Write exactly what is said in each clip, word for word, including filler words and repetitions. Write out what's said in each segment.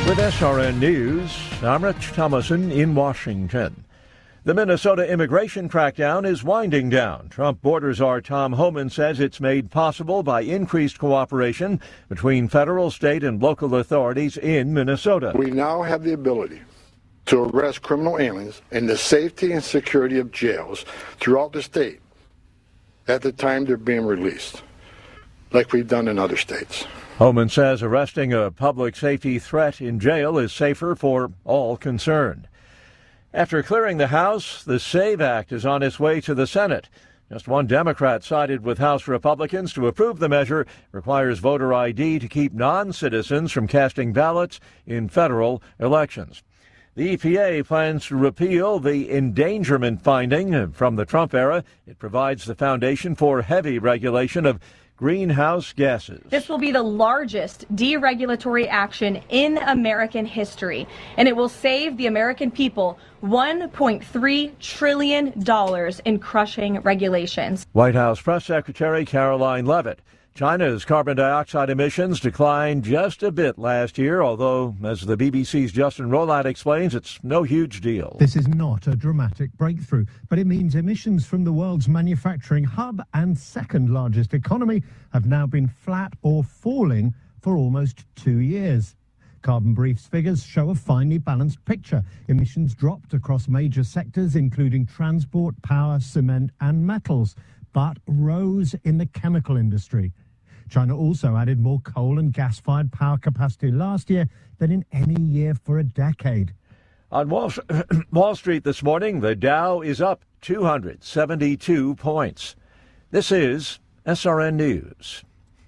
With S R N News, I'm Rich Thomason in Washington. The Minnesota immigration crackdown is winding down. Trump border czar Tom Homan says it's made possible by increased cooperation between federal, state, and local authorities in Minnesota. We now have the ability to arrest criminal aliens in the safety and security of jails throughout the state at the time they're being released, like we've done in other states. Homan says arresting a public safety threat in jail is safer for all concerned. After clearing the House, the SAVE Act is on its way to the Senate. Just one Democrat sided with House Republicans to approve the measure. Requires voter I D to keep non-citizens from casting ballots in federal elections. The E P A plans to repeal the endangerment finding from the Trump era. It provides the foundation for heavy regulation of greenhouse gases. This will be the largest deregulatory action in American history, and it will save the American people one point three trillion dollars in crushing regulations. White House Press Secretary Caroline Leavitt. China's carbon dioxide emissions declined just a bit last year, although, as the B B C's Justin Rolat explains, it's no huge deal. This is not a dramatic breakthrough, but it means emissions from the world's manufacturing hub and second largest economy have now been flat or falling for almost two years. Carbon Brief's figures show a finely balanced picture. Emissions dropped across major sectors, including transport, power, cement, and metals, but rose in the chemical industry. China also added more coal and gas-fired power capacity last year than in any year for a decade. On Wall, Wall Street this morning, the Dow is up two hundred seventy-two points. This is S R N News.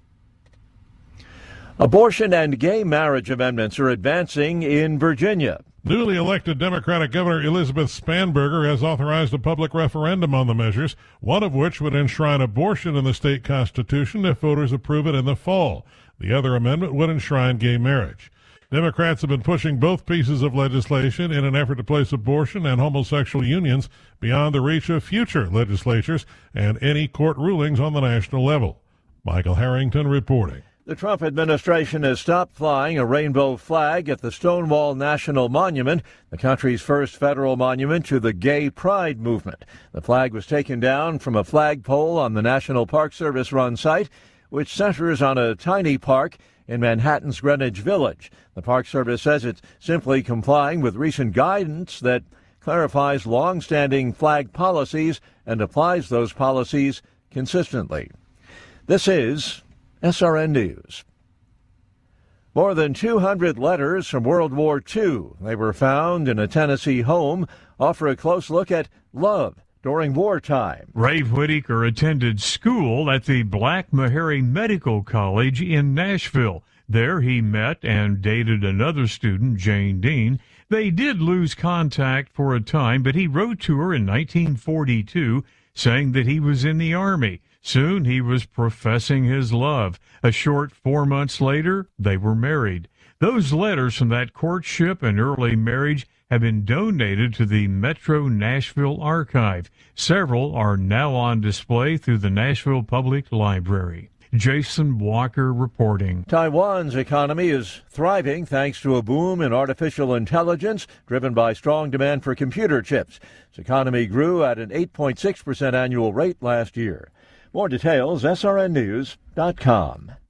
Abortion and gay marriage amendments are advancing in Virginia. Newly elected Democratic Governor Elizabeth Spanberger has authorized a public referendum on the measures, one of which would enshrine abortion in the state constitution if voters approve it in the fall. The other amendment would enshrine gay marriage. Democrats have been pushing both pieces of legislation in an effort to place abortion and homosexual unions beyond the reach of future legislatures and any court rulings on the national level. Michael Harrington reporting. The Trump administration has stopped flying a rainbow flag at the Stonewall National Monument, the country's first federal monument to the gay pride movement. The flag was taken down from a flagpole on the National Park Service-run site, which centers on a tiny park in Manhattan's Greenwich Village. The Park Service says it's simply complying with recent guidance that clarifies long-standing flag policies and applies those policies consistently. This is S R N News. More than two hundred letters from World War Two. They were found in a Tennessee home, offer a close look at love during wartime. Ray Whitaker attended school at the Black Meharry Medical College in Nashville. There he met and dated another student, Jane Dean. They did lose contact for a time, but he wrote to her in nineteen forty-two saying that he was in the Army. Soon he was professing his love. A short four months later, they were married. Those letters from that courtship and early marriage have been donated to the Metro Nashville Archive. Several are now on display through the Nashville Public Library. Jason Walker reporting. Taiwan's economy is thriving thanks to a boom in artificial intelligence driven by strong demand for computer chips. Its economy grew at an eight point six percent annual rate last year. More details, S R N news dot com.